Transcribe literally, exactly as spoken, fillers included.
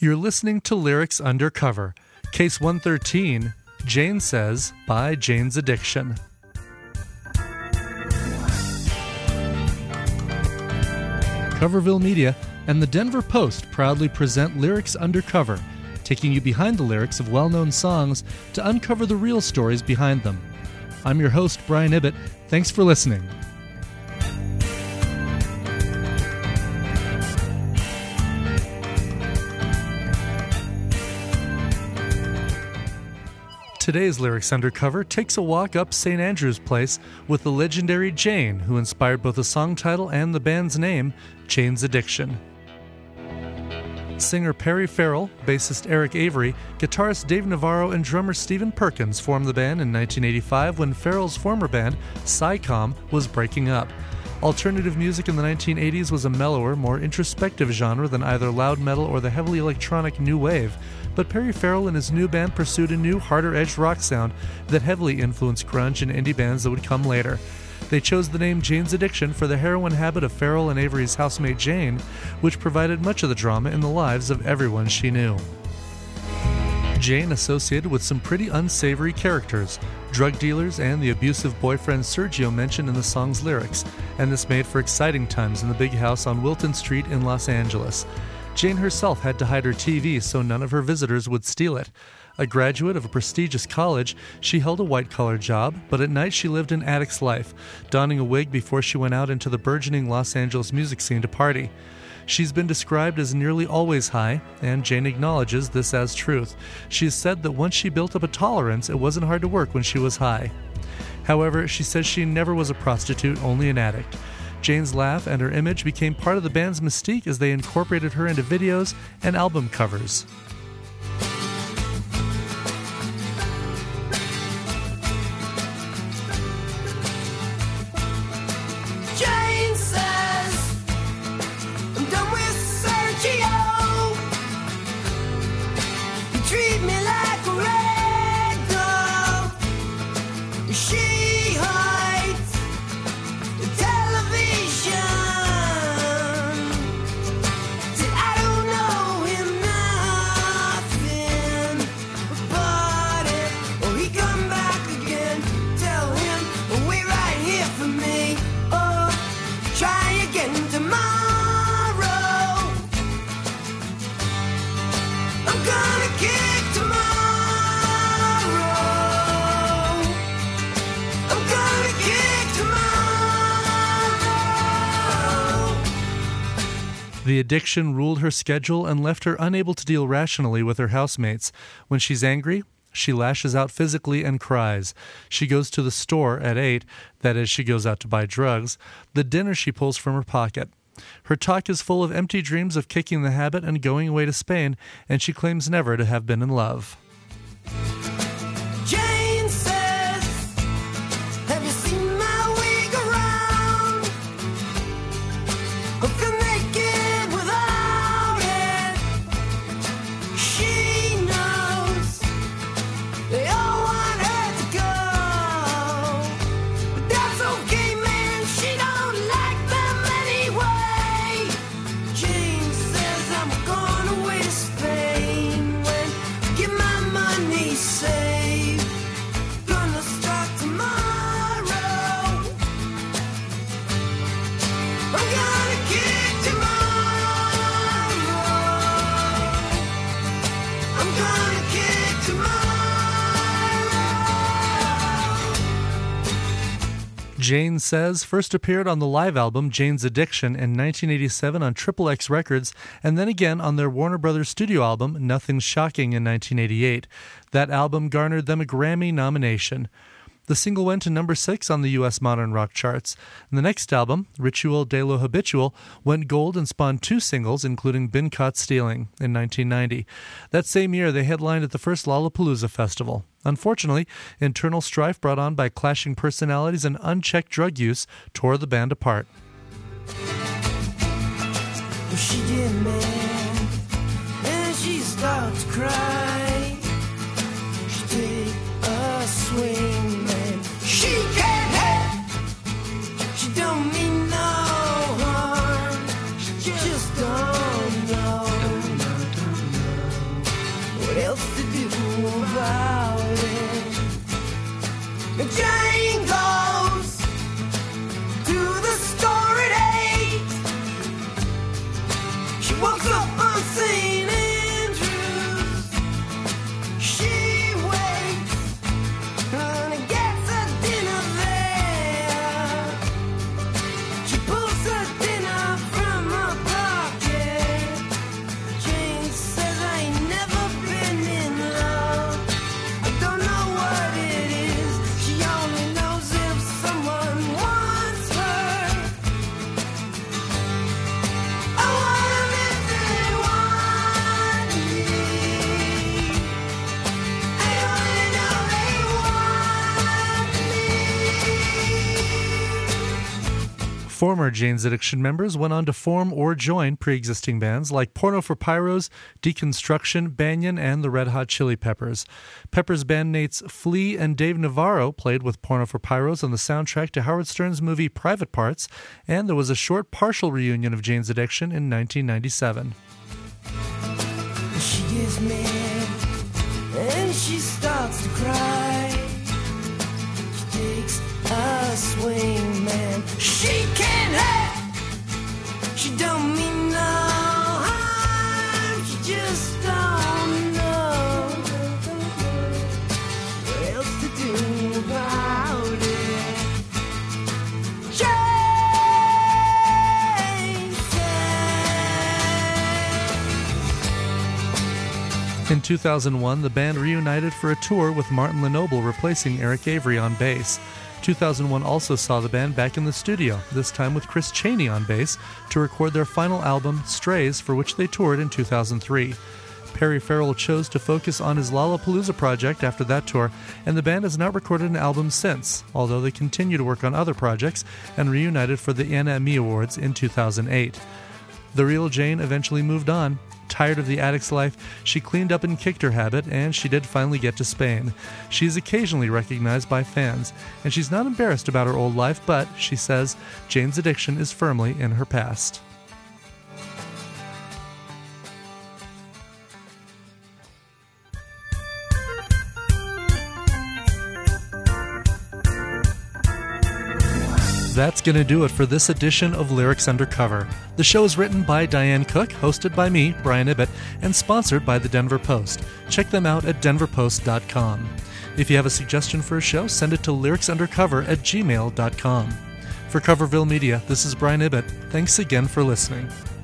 You're listening to Lyrics Undercover, Case one thirteen, Jane Says, by Jane's Addiction. Coverville Media and the Denver Post proudly present Lyrics Undercover, taking you behind the lyrics of well-known songs to uncover the real stories behind them. I'm your host, Brian Ibbett. Thanks for listening. Today's Lyrics Undercover takes a walk up Saint Andrew's Place with the legendary Jane, who inspired both the song title and the band's name, Jane's Addiction. Singer Perry Farrell, bassist Eric Avery, guitarist Dave Navarro, and drummer Stephen Perkins formed the band in nineteen eighty-five when Farrell's former band, Psycom, was breaking up. Alternative music in the nineteen eighties was a mellower, more introspective genre than either loud metal or the heavily electronic new wave, but Perry Farrell and his new band pursued a new, harder-edged rock sound that heavily influenced grunge and indie bands that would come later. They chose the name Jane's Addiction for the heroin habit of Farrell and Avery's housemate Jane, which provided much of the drama in the lives of everyone she knew. Jane associated with some pretty unsavory characters, drug dealers and the abusive boyfriend Sergio mentioned in the song's lyrics, and this made for exciting times in the big house on Wilton Street in Los Angeles. Jane herself had to hide her T V so none of her visitors would steal it. A graduate of a prestigious college, she held a white-collar job, but at night she lived an addict's life, donning a wig before she went out into the burgeoning Los Angeles music scene to party. She's been described as nearly always high, and Jane acknowledges this as truth. She's said that once she built up a tolerance, it wasn't hard to work when she was high. However, she says she never was a prostitute, only an addict. Jane's laugh and her image became part of the band's mystique as they incorporated her into videos and album covers. Jane says, I'm done with Sergio. You treat me like a rag doll. She hides the television. Said I don't know him nothing about it. Oh, he come back again. Tell him, wait right here for me. Oh, try again tomorrow. I'm gonna kick tomorrow. I'm gonna kick tomorrow. The addiction ruled her schedule and left her unable to deal rationally with her housemates. When she's angry, she lashes out physically and cries. She goes to the store at eight, that is, she goes out to buy drugs, the dinner she pulls from her pocket. Her talk is full of empty dreams of kicking the habit and going away to Spain, and she claims never to have been in love. Jane says, have you seen my wig around? I feel naked without it. She knows they all want her to go, but that's okay, man. She don't like them anyway. Jane says I'm going away to Spain when I get my money saved. Gonna start tomorrow. I'm gonna kick tomorrow. I'm gonna kick tomorrow. Jane Says first appeared on the live album Jane's Addiction in nineteen eighty-seven on Triple X Records, and then again on their Warner Brothers studio album Nothing Shocking in nineteen eighty-eight. That album garnered them a Grammy nomination. The single went to number six on the U S modern rock charts. And the next album, Ritual de lo Habitual, went gold and spawned two singles, including Been Caught Stealing in nineteen ninety. That same year, they headlined at the first Lollapalooza festival. Unfortunately, internal strife brought on by clashing personalities and unchecked drug use tore the band apart. Well, she get mad and she starts to cry. She take a swing and she can't have. She don't mean no harm. She just don't know. what else to do about it? Now Jane goes to the store at eight. She walks up on Saint Andrews. She waits and gets her dinner there. She pulls her dinner from her pocket. Jane says, I ain't never been in love. I don't know what it is. She only knows if someone wants her. I wonder if they want me. I only know they want me. Former Jane's Addiction members went on to form or join pre-existing bands like Porno for Pyros, Deconstruction, Banyan, and the Red Hot Chili Peppers. Peppers bandmates Flea and Dave Navarro played with Porno for Pyros on the soundtrack to Howard Stern's movie Private Parts, and there was a short partial reunion of Jane's Addiction in nineteen ninety-seven. She gets mad and she starts to cry. She takes a swing, man. She can't help. She don't mean no harm. She just don't know what else to do about it. Jane says. In two thousand one, the band reunited for a tour with Martin Lenoble replacing Eric Avery on bass. two thousand one also saw the band back in the studio, this time with Chris Chaney on bass, to record their final album, Strays, for which they toured in two thousand three. Perry Farrell chose to focus on his Lollapalooza project after that tour, and the band has not recorded an album since, although they continue to work on other projects and reunited for the N M E Awards in two thousand eight. The real Jane eventually moved on. Tired of the addict's life, she cleaned up and kicked her habit, and she did finally get to Spain. She is occasionally recognized by fans, and she's not embarrassed about her old life, but, she says, Jane's addiction is firmly in her past. That's going to do it for this edition of Lyrics Undercover. The show is written by Diane Cook, hosted by me, Brian Ibbett, and sponsored by the Denver Post. Check them out at denver post dot com. If you have a suggestion for a show, send it to lyricsundercover at gmail dot com. For Coverville Media, this is Brian Ibbett. Thanks again for listening.